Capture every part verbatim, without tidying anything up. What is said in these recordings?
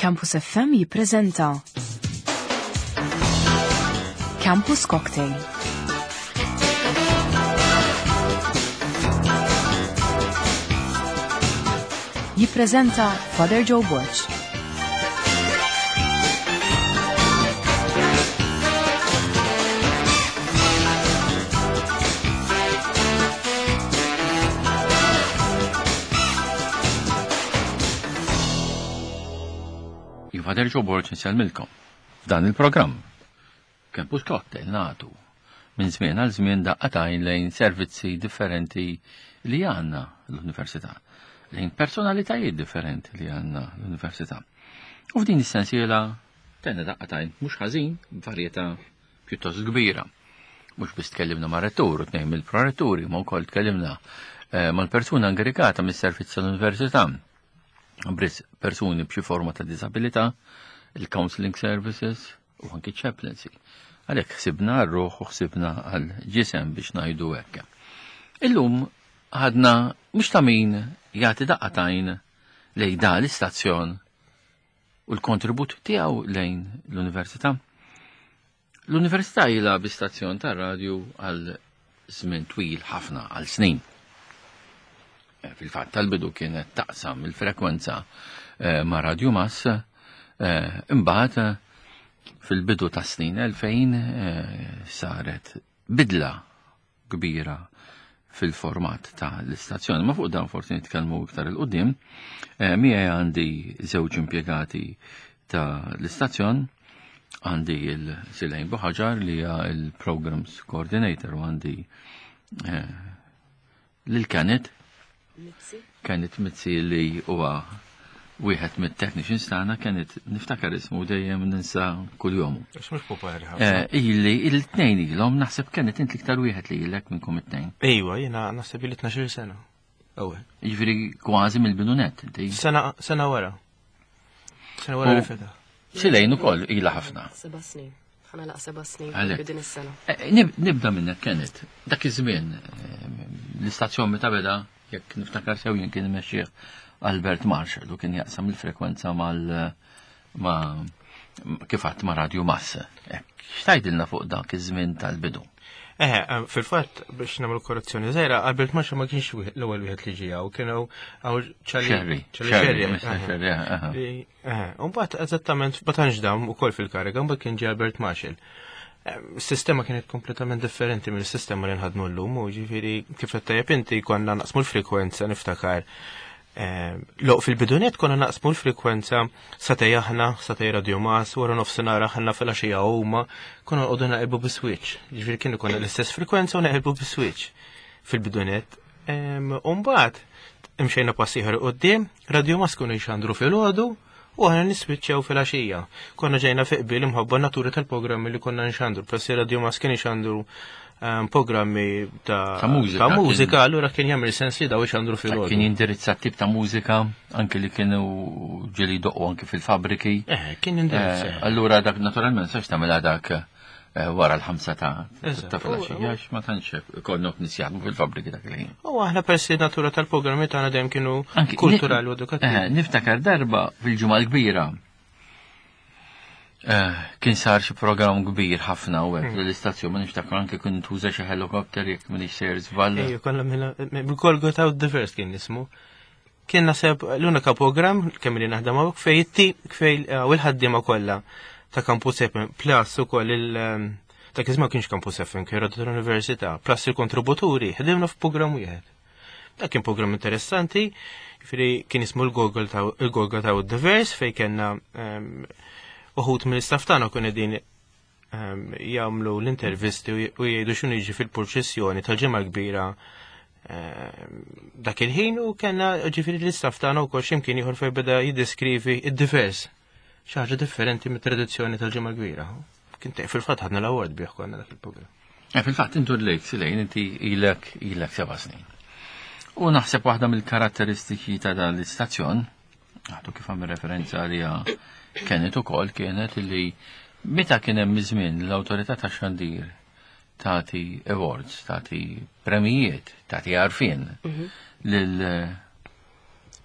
Campus F M jippreżenta Campus Cocktail. Jippreżenta Father Joe Borch. Father Joe Borch nselmilkom f'dan il-programm Campus Cocktail nagħtu minn żmien għal żmien daqqatajn lejn servizzi differenti li għandna l-Università, lejn personalitajiet differenti li għandna l-Università. U f'din is-sensiela tenna daqqatajn mhux ħażin b'varjetà pjuttost kbira. Mhux biss tkellimna ma' rettur u tnejn mill-proretturi, ma wkoll tkellimna mal-persuna inkarigata mis-servizz tal-Università. Bris persuni b'xi forma ta' disabilità, il-counseling services u anki chaplaincy. Għalhekk ħsibna r-ruħ u ħsibna għal ġisem biex ngħidu hekk. Illum ħadna mhux ta' min jagħti daqqatajn lejn da l-istazzjon u l-kontribut tiegħu lejn l-Università. L-Università ilha b'istazzjon tar-radju għal żmien twil ħafna għal snin. Fil-fatt tal-bidu kienet taqsam il-frekwenza ma' Radio Mass, imbagħad fil-bidu ta' snin elfejn saret bidla kbira fil-format ta' l-istazzjoni. Ma fuq dan forsi nitkellmu iktar il-qudiem, miegħi għandi żewġ impjegati ta' l-istazzjon, għandi il-Silejn Buħaġar li hija il-Programs Coordinator u għandi lil-Kanet Kanet Mizzi li huwa wieħed mit-technicians tagħna, kienet niftakar ismu dejjem ninsa kuljum. Għax mhux popolari ħafna. Illi il-tnejn ilhom naħseb kienet inti iktar wieħed li ilek minnkom it-tnejn. Ejwa, jiena naħseb li tnax-il sena. Ewwel. Jiġifieri kważi mill-bidunet inti. Sena sena wara. Sena wara li feta. Silejn ukoll ilha ħafna. Seba' snin. Ħana laq seba' snin bidin is-sena. Nibda minnek kienet. Dak iż-żmien l-istazzjon meta beda jekk niftakar sew jien kien imexxih Albert Marshall u kien jaqsam il-frekwenza mal ma kif qatt ma' Radio Mass. X'tgħidilna fuq dak iż-żmien tal-bidu? Eh, fil-fatt biex nagħmlu korrezzjoni żgħira, Albert Marshall ma kienx l-ewwel wieħed li ġie u kienu hawn Ċarli Ċarli. Eh, u mbagħad eżattament ma tantx dawn ukoll fil-kariga, mbagħad kien ġie Albert Marshall. Is-sistema kienet kompletament differenti mill-sistema li nħadmu llum u ġifieri kif qed tajjeb inti konna naqsmu l-frekwenza niftakar. Loq fil-bidunet konna naqsmu l-frekwenza satej aħna, satej Radio Mass, wara nofsinhar aħna fil-għaxija huma, konna nqogħdu naqilbu bis-switch. Ġifieri kienu konna l-istess frekwenza u naqilbu bis-switch fil-bidunet. U mbagħad imxejna pass ieħor quddiem, Radio Mass kienu jxandru filgħodu u għana niswitċew fil-għaxija. Konna ġejna fi qbil imħabba natura tal-programmi li konna nxandru. Pressi Radio Mass kien nxandru programmi ta' mużika, allura kien jagħmel sens li daw nxandru fil-għodu. Kien jindirizzat tip ta' mużika, anke li kienu ġeli doqqu anke fil-fabriki. Eh, kien indirizzat. Allura dak naturalment sax tagħmilha dak wara l-ħamsa ta' ta' fil-għaxija, ma tantx konnok nisjaħdmu fil-fabriki dak li. U aħna persi natura tal-programmi tagħna dejjem kienu kulturali u edukattivi. Niftakar darba fil-ġimgħa l-kbira kien sar xi programm kbir ħafna u hekk l-istazzjon, ma niftakar anke kien tuża xi helikopter jekk m'iniex sejr żball. Ejju, konna bil-kol got out diverse kien nismu. Kien naħseb l-unika programm kemm li naħdem hawnhekk fejn itti fejn u l-ħaddiema kollha ta' Campus F M plus ukoll il ta' kizma kienx Campus F M kien radio tal-Università plus il-kontributuri ħdimna f'programm wieħed. Dak kien programm interessanti, jiġifieri kien ismu l-Google ta' il-Google ta' Diverse fejn kellna uħud mill-istaff tagħna kienu qegħdin jagħmlu l-intervisti u jgħidu x'inhu jiġi fil-proċessjoni tal-ġimgħa kbira dak il-ħin u kellna ġifieri l-istaff tagħna wkoll x'imkien ieħor fejn beda jiddeskrivi id-divers. Xaġa differenti mit-tradizzjoni tal-ġimgħa kbira. Kien fil-fatt ħadna l-award bih konna dak il-programm. Fil-fatt intu lejk silejn inti ilek ilek seba' snin. U naħseb waħda mill-karatteristiċi ta' dan l-istazzjon, għadu kif għamil referenza li kienet ukoll kienet li meta kien hemm żmien l-awtorità tax-xandir tagħti awards, tagħti premijiet, tagħti għarfien lil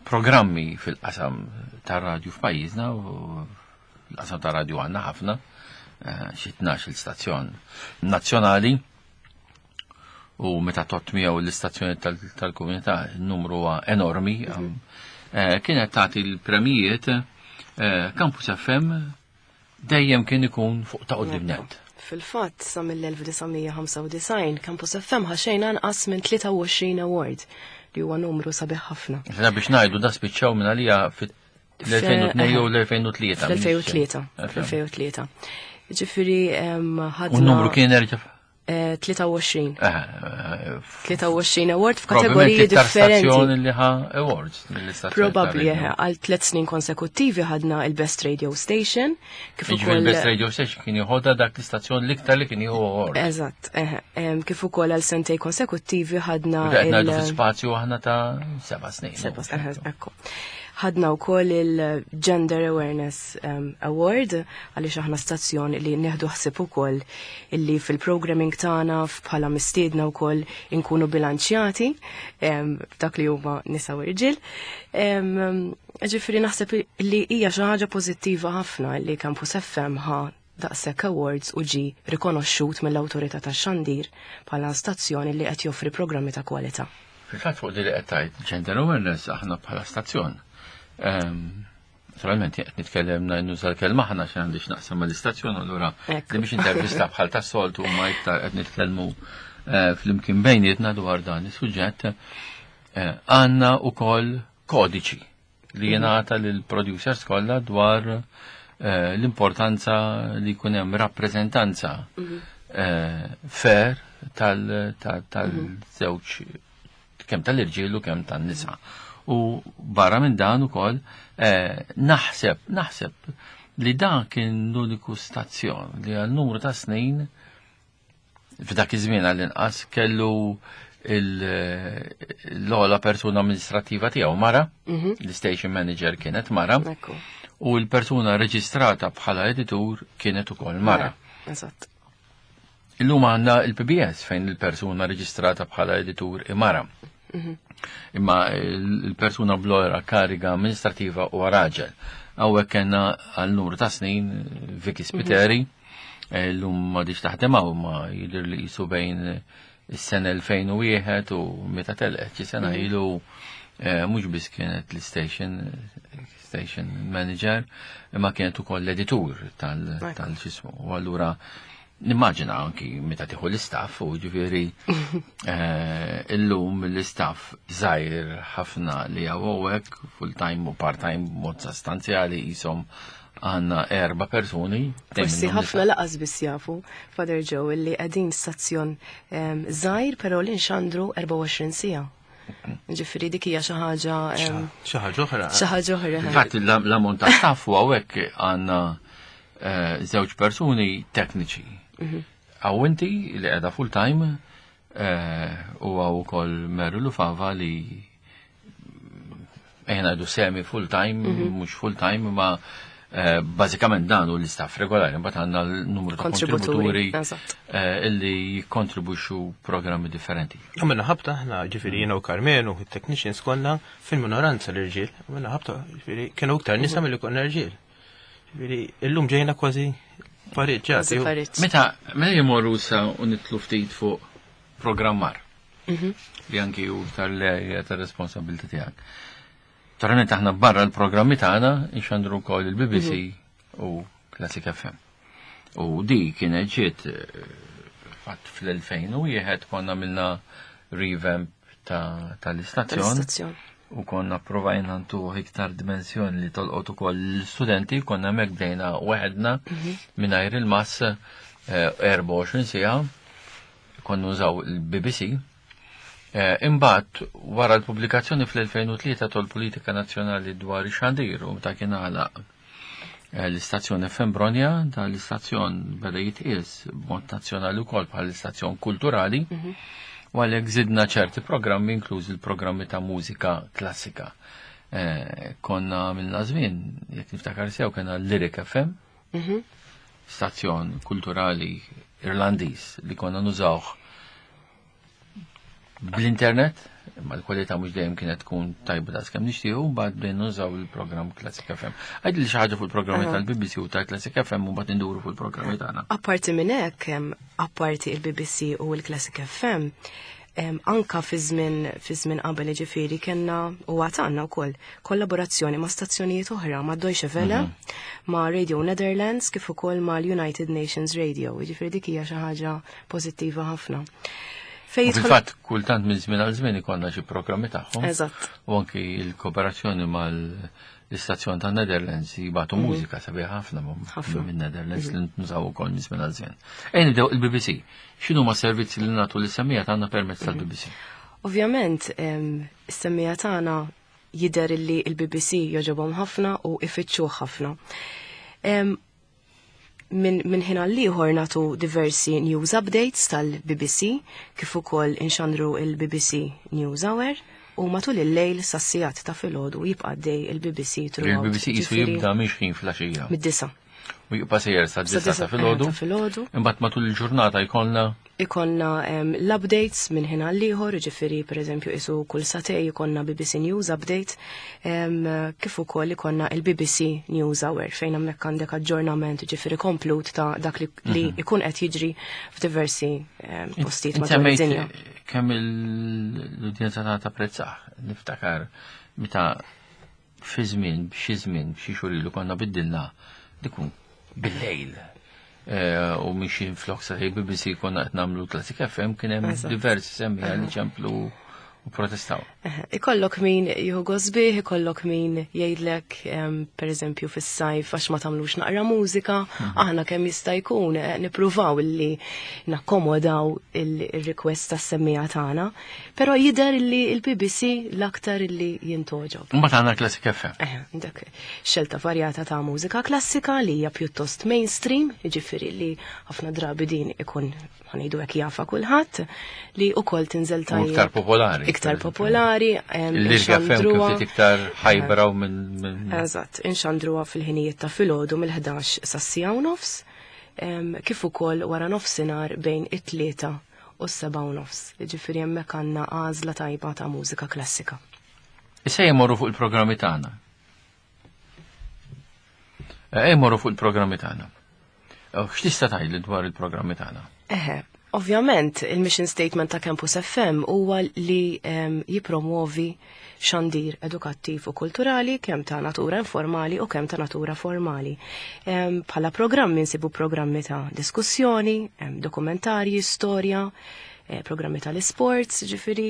programmi fil-qasam tar-radju f'pajjiżna u l-qasam tar-radju għandna ħafna xi tnax il-stazzjon nazzjonali u meta tot miegħu l-istazzjoni tal-komunità n-numru huwa enormi. Kienet tagħti l-premijiet Campus F M dejjem kien ikun fuq ta' qudiemnet. Fil-fatt sa mill-elf tisa' ħamsa u disgħin Campus F M ħaxejn anqas minn tlieta u għoxrin award li huwa numru sabiħ ħafna. Ħna biex ngħidu da spiċċaw minn għalija fil-elfejn u tnejn u l-elfejn u tlieta. fil-elfejn u tlieta. fil-elfejn u tlieta. Ġifieri ħadna. U n-numru kien erġa' tlieta u għoxrin. tlieta u għoxrin award f'kategoriji differenti. Probabbilment li ħa awards mill-istazzjoni. Probabbli għal tliet snin konsekuttivi ħadna il-Best Radio Station. Kif ukoll il-Best Radio Station kien jieħodha dak l-istazzjon l-iktar li kien jieħu award. Eżatt, kif ukoll għal sentej konsekuttivi ħadna il- ngħidu fl-spazju aħna ta' seba' snin. Seba' ekku. Ħadna wkoll il-Gender Awareness um, Award għaliex aħna stazzjon li nieħdu ħsieb ukoll illi fil-programming tagħna bħala mistiedna wkoll inkunu bilanċjati f'dak li huma nisa u irġiel. Ġifieri naħseb li hija xi ħaġa pożittiva ħafna li Campus F M ħa daqshekk awards u ġi rikonoxxut mill-awtorità tax-xandir bħala stazzjoni li qed joffri programmi ta' kwalità. Fil-fatt fuq li qed tgħid Gender Awareness aħna bħala stazzjon. Naturalment qed nitkellem nuża l-kelma ħana x'għan għandix naqsam mal-istazzjon allura li biex intervista bħal tas-soltu ma iktar qed nitkellmu flimkien bejnietna dwar dan is-suġġett għandna wkoll kodiċi li jingħata lil producers kollha dwar l-importanza li jkun hemm rappreżentanza fair tal-żewġ kemm tal-irġiel u kemm tan-nisa. U barra minn dan ukoll naħseb naħseb li dan kien l-uniku stazzjon li għal numru ta' snin f'dak iż-żmien għall-inqas kellu l-ogħla persuna amministrativa tiegħu mara, l-station manager kienet mara, u l-persuna reġistrata bħala editur kienet ukoll mara. Eżatt. Illum għandna il-P B S fejn il-persuna reġistrata bħala editur imara. Imma il-persuna bl-ora kariga amministrativa u raġel. Għawek kena għal-numru ta' snin Vicky Spiteri, l-lum ma diċ taħdem għaw ma jidir li jisu bejn is-sena elfejn u wieħed u meta telqet xi sena ilu mhux biss kienet l-station station manager, imma kienet ukoll l-editur tal-ġismu. U allura nimmaġina anki meta tieħu l-istaff u ġifieri illum l-istaff żgħir ħafna li hawnhekk full-time u part-time mod sostanzjali qishom għandna erba' persuni. Forsi ħafna laqas biss jafu Father Joe illi qegħdin stazzjon żgħir però li nxandru erba' u għoxrin siegħa. Ġifieri dik hija xi ħaġa xi ħaġa oħra. Xi ħaġa oħra. Infatti l-ammont ta' staff u hawnhekk għandna żewġ persuni tekniċi. Għaw inti li għeda full time u għaw kol Meru Lufava li ejna għadu semi full time, mux full time, ma bazikament dan u l-istaff regolari, bat għanna l-numru ta' kontributuri illi jikontribuxu programmi differenti. Għamilna ħabta, ħna ġifiri jena u Karmenu, il-technicians konna fil-minoranza l-irġil, għamilna ħabta, ġifiri kienu uktar nisa mill-li konna irġil. Ġifiri, illum ġejna kważi pareġġati. Meta, meta jimorru sa u nitlu ftit fuq programmar, li anki u tal-leja tal-responsabilta tijak. Tarani taħna barra l-programmi taħna, ixandru kol il-B B C u Classic F M. U di kienet ġiet fatt fl-elfejn u jieħed konna milna revamp tal-istazzjon. U konna provajna ntu iktar dimensjoni li tolqot ukoll l-studenti, konna mek bdejna weħedna mingħajr il-mass erba' u għoxrin siegħa, konna użaw il-B B C. Imbagħad wara l-pubblikazzjoni fl-elfejn u tlieta tal-Politika Nazzjonali dwar ix-xandir u meta kien għalaq l-istazzjon F M Bronja, da l-istazzjon beda jitqies b'mod nazzjonali wkoll bħal l-istazzjon kulturali. U għalhekk żidna ċerti programmi inkluż il-programmi ta' mużika klassika. Konna minna żmien, jekk niftakar sew kena Lyric F M, stazzjon kulturali Irlandiż li konna nużawh bl-internet, ma l-kwalità mhux dejjem kienet tkun tajba da skemm nixtiequ, mbagħad bdejna nużaw il-programm Classic F M. Għajd li xi ħaġa fuq il-programmi tal-B B C u tal-Classic F M u mbagħad induru fuq il-programmi tagħna. Apparti minn hekk, apparti il-B B C u l-Classic F M, anka fi żmien fi żmien qabel ġifieri kellna u għatanna wkoll kollaborazzjoni ma' stazzjonijiet oħra ma' Deutsche Welle, ma' Radio Netherlands kif ukoll ma' United Nations Radio, ġifieri dik hija xi ħaġa pożittiva ħafna. Fil-fatt, kultant minn żmien għal żmien ikonna xi programmi tagħhom. Eżatt. U anki l-kooperazzjoni mal-istazzjon ta' Netherlands jibgħatu mużika sabiħ ħafna minn Netherlands li nużaw ukoll minn żmien għal żmien. Ejn nibdew il-B B C. X'inhu ma' servizzi li nagħtu lis-semmija tagħna permezz tal-B B C? Ovvjament, is-semmija tagħna jidher li l-B B C joġobhom ħafna u ifittxuh ħafna. Min, min ħina liħor natu diversi news updates tal-B B C, kif ukoll inxandru il-B B C News Hour, u matul il-lejl sassijat ta' filgħodu jibqa' dej il-B B C throughout. Il-B B C jisu jibda mixħin fil-għaxija. Mid-disa. U jibqa' sejjer sa' disa ta' filgħodu. Imbagħad matul il-ġurnata jkollna Ikonna l-updates minn ħina l-liħor, ġifiri per eżempju isu kull satej ikonna B B C News Update, kif ukoll ikonna il-B B C News Hour fejn hemmhekk għandek aġġornament ġifiri komplut ta' dak li ikun qed jiġri f'diversi postijiet madwar id-dinja. Kemm l-udjenza ta' prezzaħ, niftakar meta fi żmien b'xi żmien b'xi xurilu konna biddilna dikun bil-lejl. U mixi flok sa' B B C konna qed nagħmlu Classic F M kien hemm diversi semmija li ċemplu u protestaw. Ikollok min jieħu gosbih, ikollok min jgħidlek per eżempju fis-sajf għax ma tagħmlux naqra mużika, aħna kemm jista' jkun nippruvaw illi nakkomodaw il-request tas-semmija tagħna, però jidher li l-B B C l-aktar illi jintoġob. Mbagħad għandna Classic F M. Eh, dak xelta varjata ta' mużika klassika li hija pjuttost mainstream, jiġifieri li ħafna drabi din ikun ħanejdu hekk jafa kulħadd li wkoll tinżel tajjeb. Iktar popolari. Iktar popolari. Il-lirga fem kif iktar ħajbraw minn. Eżatt, inxandruha fil-ħinijiet ta' filgħodu mill-ħdax sas-sija u nofs, kif ukoll wara nofsinhar bejn it-tlieta u s-seba' u nofs. Jiġifieri hemmhekk għandna għażla tajba ta' mużika klassika. Issa jmorru fuq il-programmi tagħna. Jmorru fuq il-programmi tagħna. X'tista' tgħidli dwar il-programmi tagħna? Eħe, ovvjament il-mission statement ta' Campus F M huwa li jipromuovi xandir edukattiv u kulturali kemm ta' natura informali u kemm ta' natura formali. Bħala programmi nsibu programmi ta' diskussjoni, dokumentarji, storja, programmi tal-sports, ġifiri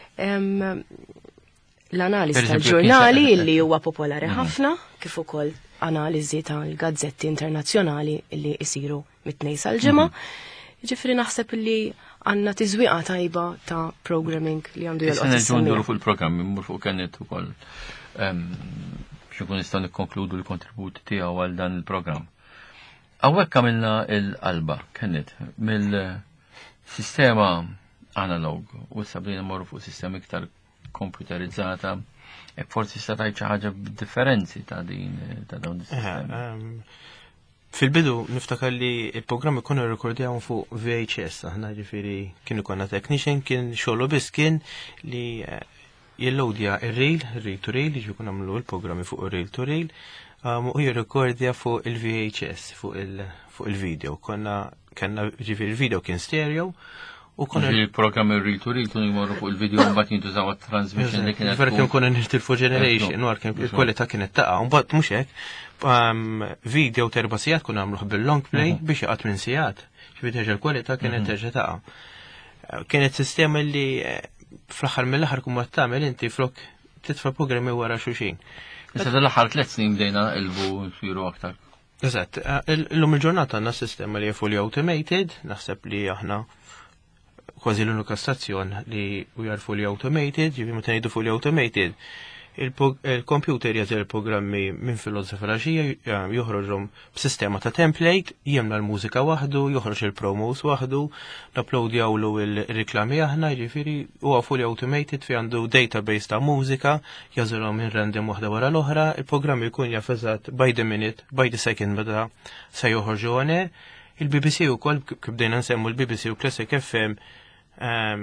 l-analiżi tal-ġurnali li huwa popolari ħafna, kif ukoll analiżi tal-gazzetti internazzjonali li jisiru mit-tnejn sal-ġimgħa. Ġifri naħseb li għanna tiżwiqa tajba ta' programming li għandu jolqot is-semmija. Issa nduru fuq il-programmi, mmur fuq kennet ukoll biex nkun nistgħu nikkonkludu l-kontributi tiegħu għal dan il-programm. Hawnhekk għamilna l-qalba kennet mill-sistema analog u sabrina morru fuq sistema iktar computerizzata e forsi sta tgħid xi ħaġa b'differenzi ta' din ta' dawn is-sistemi. Fil-bidu niftakar li il-programmi kunu rekordjaw fuq V H S, aħna ġifiri kienu konna technician, kien xogħlu biss kien li jillowdja il-rail, il-rail to rail, ġi kun għamlu il-programmi fuq il-rail to rail, u jirrekordja fuq il-V H S, fuq il-video. Konna kanna ġifiri il-video kien stereo, u konna il-programmi il-rail to rail kunu jmorru fuq il-video un bat jintużaw transmission li kienet. Vera kien konna nirtilfu generation, u għar kien il-kwalità kienet taqa, un bat mux hekk, video terba sijat kun għamluħ bil-long play biex jaqat minn sijat. Xbit teġa l-kwalità kienet teġa taqa. Kienet sistema li fl-axar mill-axar kum għattamel inti flok titfa programmi wara xuxin. Issa dal-axar tlet snin bdejna il-bu siru aktar. Eżatt, l-lum il-ġurnata għanna sistema li fully automated, naħseb li aħna kważi l-unika stazzjon li we are fully automated, ġivi meta ngħidu fully automated. Il-computer jażel programmi minn filozofa fil-għaxija, joħroġhom b'sistema ta' template, jemna l-mużika waħdu, joħroġ il-promos waħdu, napplowdjawlu il-reklami aħna, ġifiri huwa fully automated fi għandu database ta' mużika, jażilhom minn random waħda wara l-oħra, il-programmi jkun jaffeżat by the minute, by the second meta se joħorġu għaner. Il-B B C wkoll kif bdejna nsemmu l-B B C u Classic F M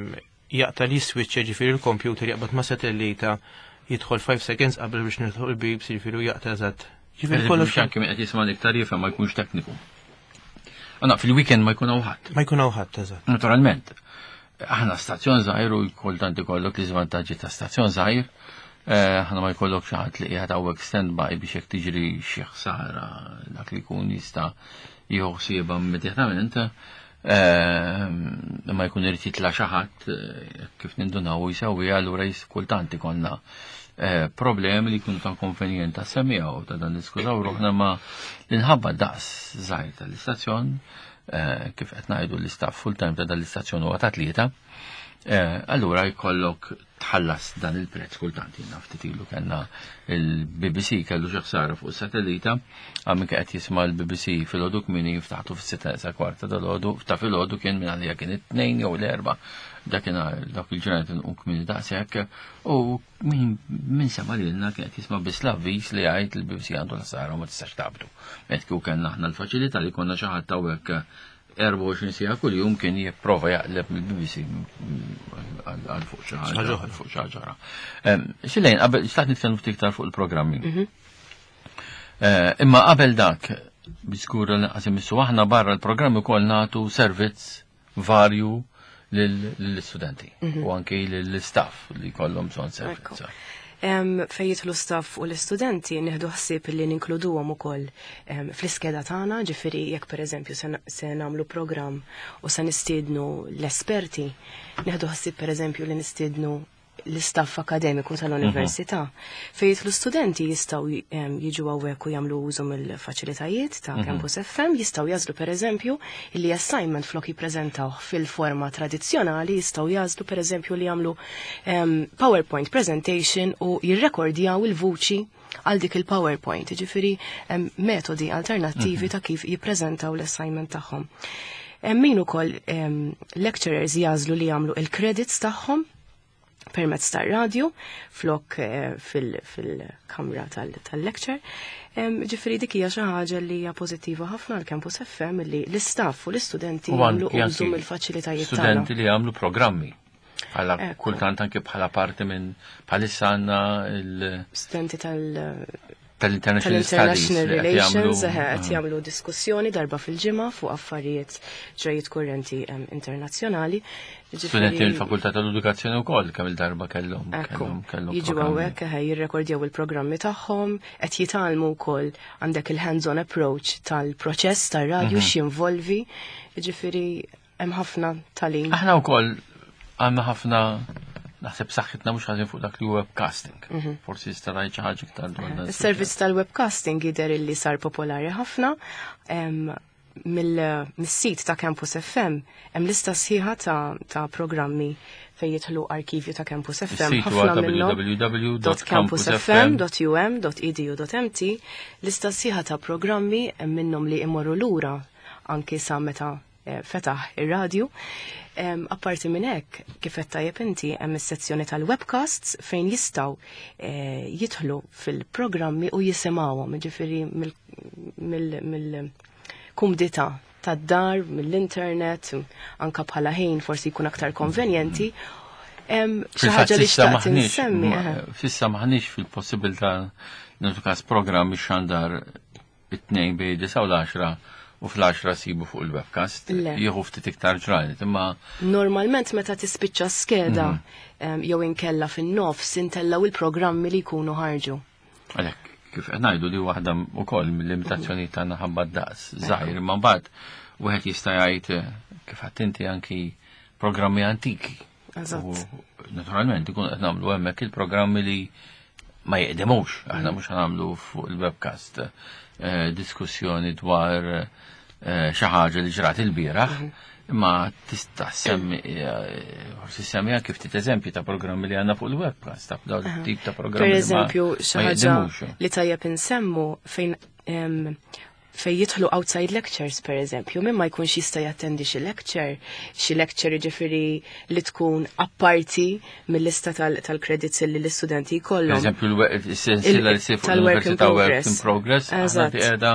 jaqta li switch ġifieri l-computer jaqbad ma' satellita jidħol five seconds qabel biex nidħol il-beeps ġifieri jaqta eżatt. Ġifieri kollox anke min qed jisma' iktar jifhem ma jkunx tekniku. Għana fil-weekend ma jkun ħadd. Ma jkun ħadd eżatt. Naturalment. Aħna stazzjon żgħir u jkoltant ikollok l-iżvantaġġi ta' stazzjon żgħir. Aħna ma jkollok xi ħadd li qiegħed hawnhekk standby biex jekk tiġri xi ħsara dak li jkun jista' jieħu ħsiebha immedjatament. Ma jkun irid jitla' xi ħadd kif nindunaw jsewwi allura kultant ikollna problemi li jkunu ta' konvenjent ta' semmijaw ta' dan niskużaw ruħna ma l-inħabba daqs żgħir tal-istazzjon kif qed ngħidu l-istaff full-time ta' dan l-istazzjon huwa ta' tlieta, allura jkollok tħallas dan il-prezz kultant jiena ftit ilu kellna il-B B C kellu xi ħsara fuq is-satellita, għamik qed jisma' l-B B C fil-għodu kmieni jiftaħtu fis-sitta sa kwarta tal-għodu, ta' fil-għodu kien minn għalija kien it-tnejn jew l-erba' dakinhar dak il-ġurnat inqum kmieni daqshekk u min sema lilna kien qed jisma' biss l-avviż li jgħid il-B B C għandu l-ħsara u ma tistax taqbdu. Qed kieku kellna aħna l-faċilità li konna xi ħadd hawnhekk erba' u għoxrin siegħa kuljum kien jipprova jaqleb mill-B B C għal fuq xi ħaġa għal fuq xi ħaġa. Xilejn qabel xtaqt nitkellmu ftit iktar fuq il-programmi. Imma qabel dak biżgur naqas imissu aħna barra l-programmi wkoll nagħtu servizz varju lill-istudenti u anke lill-istaff li jkollhom bżonn servizz. Fejn jidħlu staff u l-istudenti nieħdu ħsieb li ninkluduhom ukoll fl-iskeda tagħna, ġifieri jekk pereżempju se nagħmlu programm u se nistiednu l-esperti, nieħdu ħsieb pereżempju li nistiednu l-istaff akademiku tal-università. Fejn jidħlu studenti jistgħu jiġu hawnhekk u jagħmlu użu mill-faċilitajiet ta' Campus F M, jistgħu jażlu pereżempju li assignment flok jippreżentaw fil-forma tradizzjonali, jistgħu jażlu pereżempju li jagħmlu PowerPoint presentation u jirrekordjaw il-vuċi għal dik il-PowerPoint, ġifieri metodi alternattivi ta' kif jippreżentaw l-assignment tagħhom. Min ukoll lecturers jażlu li jagħmlu il-credits tagħhom permezz tar-radju flok fil-kamra tal-lecture. Ġifieri dik hija xi ħaġa li hija pożittiva ħafna għal Campus F M li l-istaff u l-istudenti jagħmlu użu mill-faċilitajiet tagħna. Studenti li jagħmlu programmi. Bħala kultant anke bħala parti minn bħalissa għandna il-studenti tal- tal-International Relations qed jagħmlu diskussjoni darba fil-ġimgħa fuq affarijiet ġejjed kurrenti internazzjonali. Studenti mill-Fakultà tal-Edukazzjoni wkoll kemm il-darba kellhom kellhom jiġu hawnhekk jirrekordjaw il-programmi tagħhom, qed jitgħallmu wkoll għandek il-hands-on approach tal-proċess tar-radju x'jinvolvi, jiġifieri hemm ħafna tagħlim. Aħna wkoll għandna ħafna naħseb saħħitna mhux ħażin fuq dak li webcasting. Forsi jista' ngħid xi ħaġa iktar dwar dan. Is-servizz tal-webcasting jidher illi sar popolari ħafna. Mill-sit ta' Campus F M hemm lista sħiħa ta' programmi fejn jidħlu arkivju ta' Campus F M. Ħafna minnhom w w w dot campus f m dot u m dot e d u dot m t lista sħiħa ta' programmi hemm minnhom li imorru lura anke sa meta fetaħ ir-radju. Apparti minn hekk, kif qed tajjeb inti hemm is-sezzjoni tal-webcasts fejn jistgħu jidħlu fil-programmi u jisimgħuhom, jiġifieri mill-kumdità tad-dar, mill-internet, anke bħala ħin forsi jkun aktar konvenjenti. Xi ħaġa li xtaqt insemmi. Fissa maħniex fil-possibilità nagħtu każ programmi x'għandar it-tnejn bejn disa u l-għaxra u fl-għaxra sibu fuq il-webcast, jieħu ftit iktar ġranet, imma... Normalment meta tispiċċa skeda, jew inkella fin-nofs intellaw il-programmi li jkunu ħarġu. Għalhekk, kif qed ngħidu li waħda wkoll mill-limitazzjoni tagħna ħabba daqs żgħir, imma mbagħad wieħed jista' jgħid kif qed inti anki programmi antiki. Naturalment ikun qed nagħmlu hemmhekk il-programmi li ma jeqdemux, aħna mhux ħanagħmlu fuq il-webcast diskussjoni dwar xi ħaġa li ġrat il-bieraħ, imma tista' semmi forsi semmija kif tit eżempji ta' programmi li għandna fuq il-webcast ta' dawn tip ta' programmi. Pereżempju xi ħaġa li tajjeb insemmu fejn fejn jidħlu outside lectures pereżempju, minn ma jkunx jista' jattendi xi lecture, xi lecture ġifieri li tkun apparti mill-lista tal-credits li l-istudenti jkollhom. Pereżempju l-sensiela li sir fuq l-Università Work in Progress, aħna qiegħda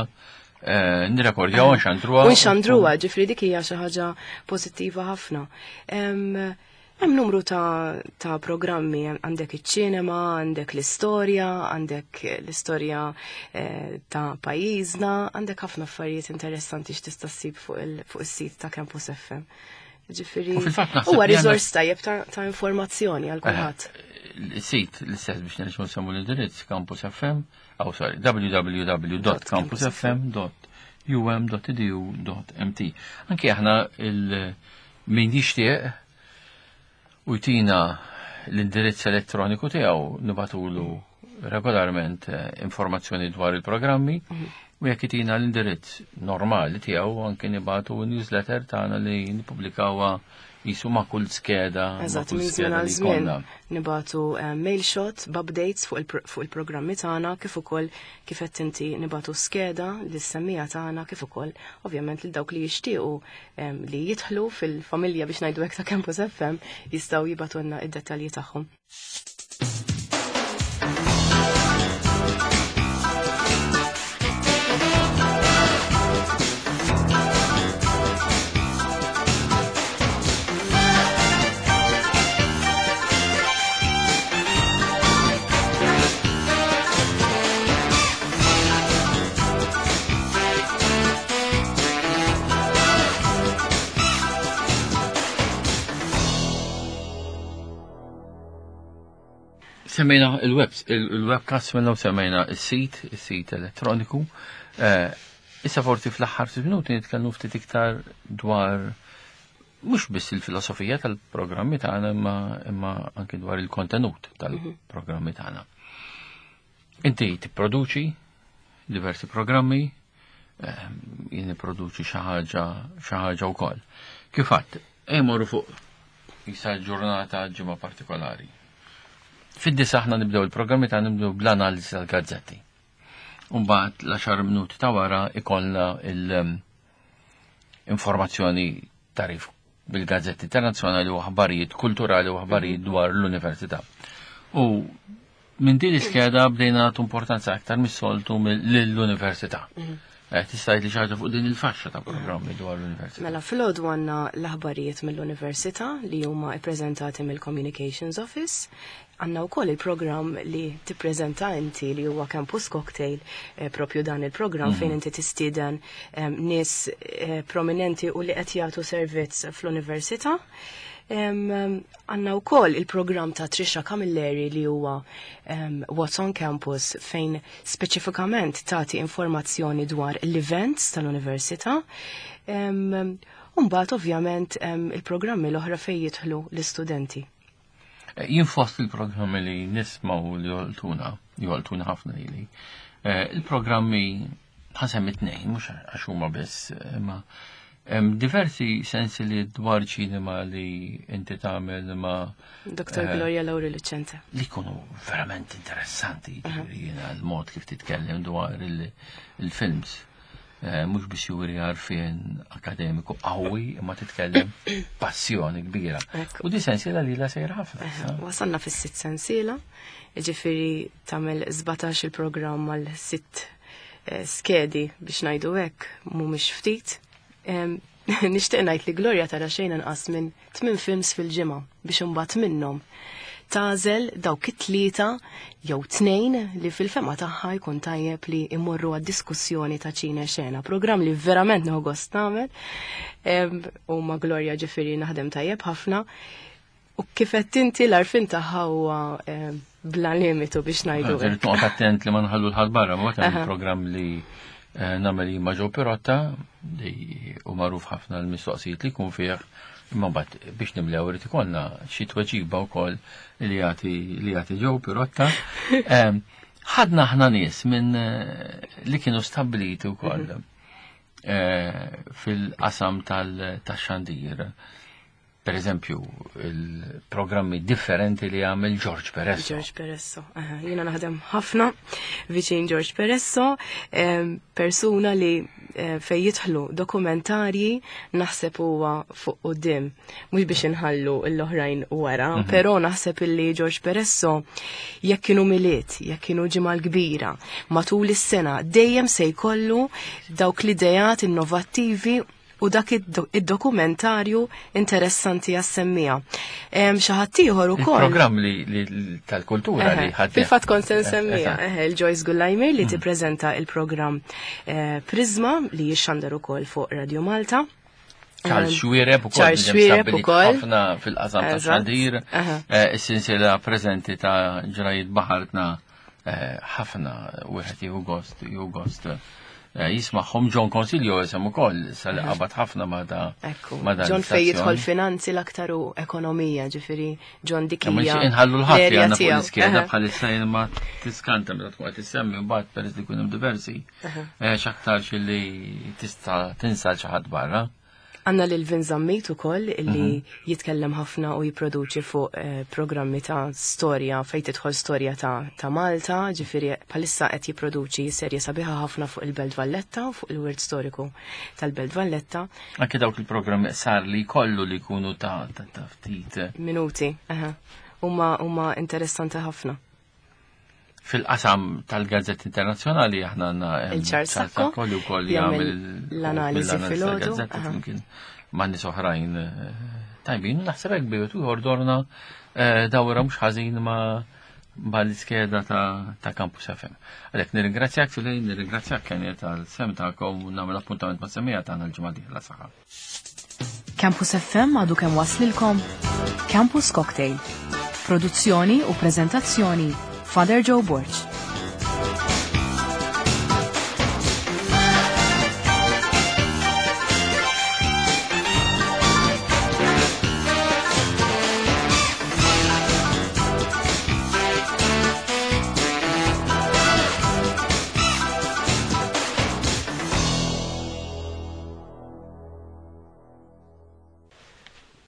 nirrekordjaw nxandruha. U nxandruha, ġifieri dik hija xi ħaġa pożittiva ħafna. Hemm numru ta' ta' programmi, għandek iċ-ċinema, għandek l-istorja, għandek l-istorja ta' pajjiżna, għandek ħafna affarijiet interessanti x'tista' ssib fuq is-sit ta' Campus F M. Ġifieri huwa riżors tajjeb ta' informazzjoni għal kulħadd. Il-sit l-istess biex nerġgħu nsemmu l-indirizz Campus F M, aw sorry, w w w dot campus f m dot u m dot e d u dot m t. Anke aħna il-min jixtieq u jtina l-indirizz elettroniku tiegħu nibatulu regolarment informazzjoni dwar il-programmi u jekk itina l-indirizz normali tiegħu anke nibatu newsletter tagħna li nippubblikawha jisu ma' kull skeda. Eżatt, minn żmien għal żmien nibatu mail shot b'updates fuq il-programmi tagħna kif ukoll kif qed inti nibatu skeda lis-semmija tagħna kif ukoll ovvjament lil dawk li jixtiequ li jidħlu fil-familja biex ngħidu hekk ta' Campus F M jistgħu jibatulna id-dettalji tagħhom. Semmejna il-web, il-webcast minnaw semmejna il-sit, il-sit elettroniku. Issa forti fl-aħħar minuti nitkellmu ftit iktar dwar mhux biss il-filosofija tal-programmi tagħna imma imma anke dwar il-kontenut tal-programmi tagħna. Inti tipproduċi diversi programmi, jien nipproduċi xi ħaġa xi ħaġa wkoll. Kif għadd, imorru fuq jisa ġurnata ġimgħa partikolari. Fid-disa aħna nibdew il-programmi ta' nibdew bl-analiżi tal-gazzetti. Umbagħad l-għaxar minuti ta' wara ikollna l-informazzjoni tarif bil-gazzetti internazzjonali u aħbarijiet kulturali u aħbarijiet dwar l-università. U minn din l-iskeda bdejna nagħtu importanza aktar mis-soltu lill-università. Tista' li xi ħaġa fuq din il-faxxa ta' programmi dwar l-università. Mela fil-għodu għandna l-aħbarijiet mill-università li huma ppreżentati mill-Communications Office. Għanna wkoll il-programm li tippreżenta inti li huwa Campus Cocktail, propju dan il-programm fejn inti tistieden nies prominenti u li qed jagħtu servizz fl-università. Għanna wkoll il-programm ta' Trisha Camilleri li huwa What's on Campus fejn speċifikament tagħti informazzjoni dwar l-events tal-università. Mbagħad ovvjament il-programmi l-oħra fejn jidħlu l-istudenti. Jien fost il-programmi li nismaw li joltuna, joltuna ħafna li. Il-programmi ħasem it-nejn, mux għaxuma biss, ma diversi sensi li dwar ċinema li inti tagħmel ma Doktor Gloria Lauri Lucente. Li kunu verament interessanti, jiena l-mod kif titkellem dwar il-films. Mux biex juri għarfien akademiku qawwi imma titkellem passjoni kbira. U di sensiela li la sejra ħafna. Wasanna fis-sitt sensiela, ġifiri tagħmel żbatax il-programm għal sitt skedi biex ngħidu hekk mhumiex ftit. Nixtieq ngħid li Gloria tara xejn inqas minn tmien films fil-ġimgħa biex imbagħad minnhom tażel dawk it-tlieta jew tnejn li fil-fema tagħha jkun tajjeb li immorru għad-diskussjoni ta' ċina xena. Programm li verament nieħu gost nagħmel u ma' Gloria ġifieri naħdem tajjeb ħafna u kif qed inti l-arfin tagħha huwa bla limitu biex ngħidu. Irid noqgħod attent li ma nħallu l-ħadd barra, ma il-programm li nagħmel ma' ġew Pirotta li u magħruf ħafna l-mistoqsijiet li jkun fih. Imma mbagħad biex nimlew irid ikollna xi tweġiba wkoll li jagħti li jagħti ġew Pirotta. Ħadna aħna nies minn li kienu stabbiliti wkoll fil-qasam tal-xandir. Per eżempju, il-programmi differenti li għamil George Peresso. George Peresso. Jiena naħdem ħafna viċin George Peresso, persuna li fej jidħlu dokumentarji naħseb huwa fuq quddiem, mhux biex inħallu l-oħrajn wara, però naħseb illi George Peresso jekk kienu miliet, jekk kienu ġimgħa kbira, matul is-sena dejjem se jkollu dawk l-idejat innovattivi u dak id-dokumentarju interessanti għas-semmija. Xi ħadd ieħor ukoll. Il-programm li tal-kultura li ħadd. Fil-fatt kont se nsemmija, il-Joyce Gullajmer li tippreżenta il-programm Prisma li jixxandar ukoll fuq Radio Malta. Charles Xwiereb ukoll. Charles Xwiereb ukoll. Ħafna fil-qasam ta' xandir, is-sinsiela preżenti ta' ġrajiet baħartna ħafna wieħed jieħu gost, jieħu gost. Jisma'hom John Consilio jisem ukoll sal qabad ħafna ma da. John fej jidħol finanzi l-aktar u ekonomija, ġifieri John dikija. Inħallu l-ħadd għandna fuq l-iskeda bħalissa ma tiskanta meta tkun qed issemmi mbagħad peress li jkun hemm diversi. X'aktarx li tista' tinsal xi ħadd barra. Għanna lil Vin Zammit ukoll illi jitkellem ħafna u jipproduċi fuq programmi ta' storja fejn tidħol storja ta' Malta, ġifieri bħalissa qed jipproduċi serje sabiħa ħafna fuq il-Belt Valletta u fuq il-wirt storiku tal-Belt Valletta. Anke dawk il-programmi sar li jkollu li jkunu ta' ftit minuti, huma huma interessanti ħafna. Fil-qasam tal-Gazzett Internazzjonali aħna għandna il-Charles Sacco li wkoll jagħmel l-analiżi fil-għodu. Ma' nies oħrajn tajbin, naħseb hekk bejgħet jordorna dawra mhux ħażin ma' l-iskeda ta' Campus F M. Għalhekk nirringrazzjak Sulejn, nirringrazzjak Kenja tal-sem tagħkom u nagħmel appuntament ma' semmija tagħna l-ġimgħa dieħla saħħa. Campus F M għadu kemm waslilkom Campus Cocktail. Produzzjoni u preżentazzjoni Father Joe Borch.